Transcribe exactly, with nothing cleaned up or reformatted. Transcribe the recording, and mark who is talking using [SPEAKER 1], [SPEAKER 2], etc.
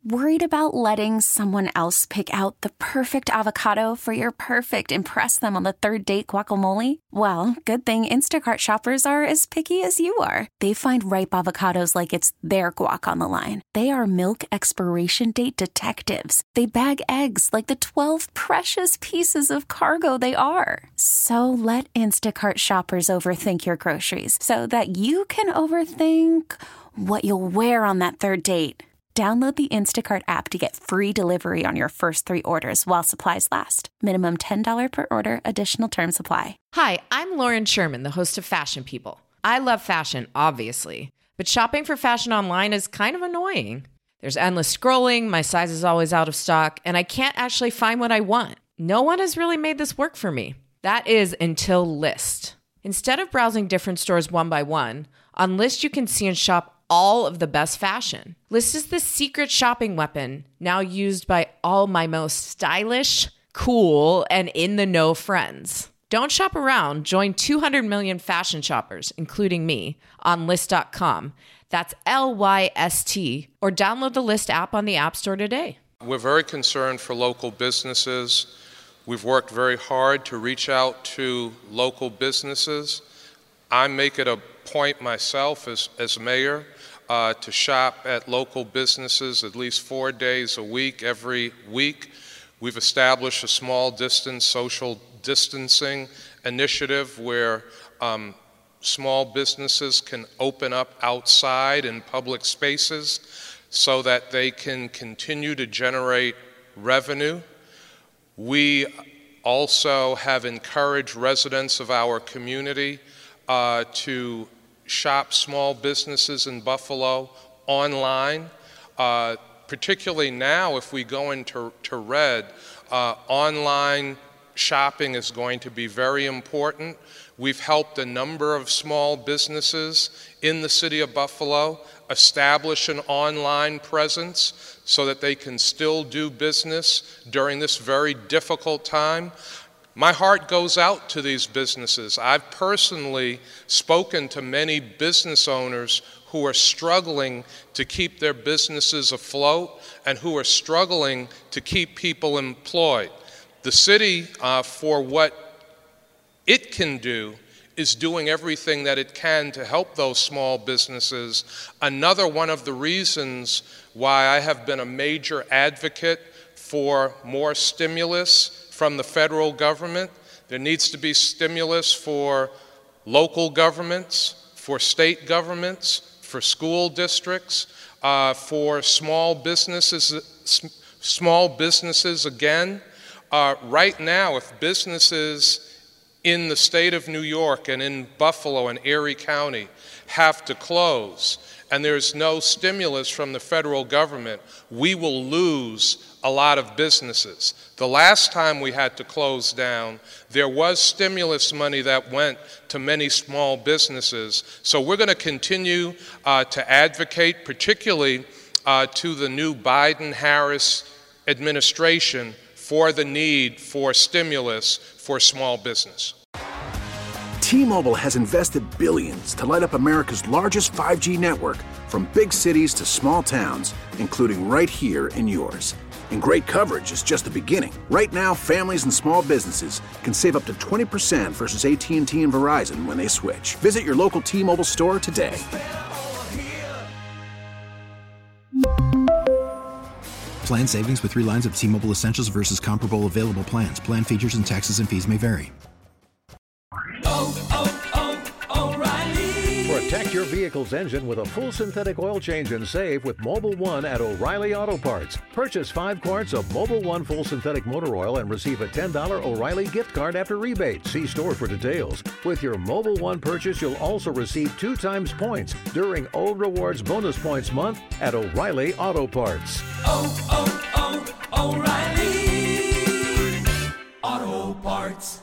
[SPEAKER 1] Worried about letting someone else pick out the perfect avocado for your perfect impress them on the third date guacamole? Well, good thing Instacart shoppers are as picky as you are. They find ripe avocados like it's their guac on the line. They are milk expiration date detectives. They bag eggs like the twelve precious pieces of cargo they are. So let Instacart shoppers overthink your groceries so that you can overthink what you'll wear on that third date. Download the Instacart app to get free delivery on your first three orders while supplies last. Minimum ten dollars per order. Additional terms apply.
[SPEAKER 2] Hi, I'm Lauren Sherman, the host of Fashion People. I love fashion, obviously, but shopping for fashion online is kind of annoying. There's endless scrolling, my size is always out of stock, and I can't actually find what I want. No one has really made this work for me. That is until Lyst. Instead of browsing different stores one by one, on Lyst you can see and shop all of the best fashion. Lyst is the secret shopping weapon now used by all my most stylish, cool, and in-the-know friends. Don't shop around. Join two hundred million fashion shoppers, including me, on Lyst dot com. That's L Y S T. Or download the Lyst app on the App Store today.
[SPEAKER 3] We're very concerned for local businesses. We've worked very hard to reach out to local businesses. I make it a point myself as, as mayor uh, to shop at local businesses at least four days a week, every week. We've established a small distance social distancing initiative where um, small businesses can open up outside in public spaces so that they can continue to generate revenue. We also have encouraged residents of our community uh, to shop small businesses in Buffalo online. Uh, particularly now, if we go into to red, uh, online shopping is going to be very important. We've helped a number of small businesses in the city of Buffalo establish an online presence so that they can still do business during this very difficult time. My heart goes out to these businesses. I've personally spoken to many business owners who are struggling to keep their businesses afloat and who are struggling to keep people employed. The city, uh, for what it can do, is doing everything that it can to help those small businesses. Another one of the reasons why I have been a major advocate for more stimulus from the federal government. There needs to be stimulus for local governments, for state governments, for school districts, uh, for small businesses, small businesses again. Uh, right now, if businesses in the state of New York and in Buffalo and Erie County have to close, and there's no stimulus from the federal government, we will lose a lot of businesses. The last time we had to close down, there was stimulus money that went to many small businesses. So we're going to continue uh, to advocate, particularly uh, to the new Biden-Harris administration, for the need for stimulus for small business.
[SPEAKER 4] T-Mobile has invested billions to light up America's largest five G network, from big cities to small towns, including right here in yours. And great coverage is just the beginning. Right now, families and small businesses can save up to twenty percent versus A T and T and Verizon when they switch. Visit your local T-Mobile store today.
[SPEAKER 5] Plan savings with three lines of T-Mobile Essentials versus comparable available plans. Plan features and taxes and fees may vary.
[SPEAKER 6] Oh, oh, oh, O'Reilly. Protect your vehicle's engine with a full synthetic oil change and save with Mobil one at O'Reilly Auto Parts. Purchase five quarts of Mobil one full synthetic motor oil and receive a ten dollars O'Reilly gift card after rebate. See store for details. With your Mobil one purchase, you'll also receive two times points during O Rewards Bonus Points Month at O'Reilly Auto Parts.
[SPEAKER 7] Oh, oh, oh, O'Reilly Auto Parts.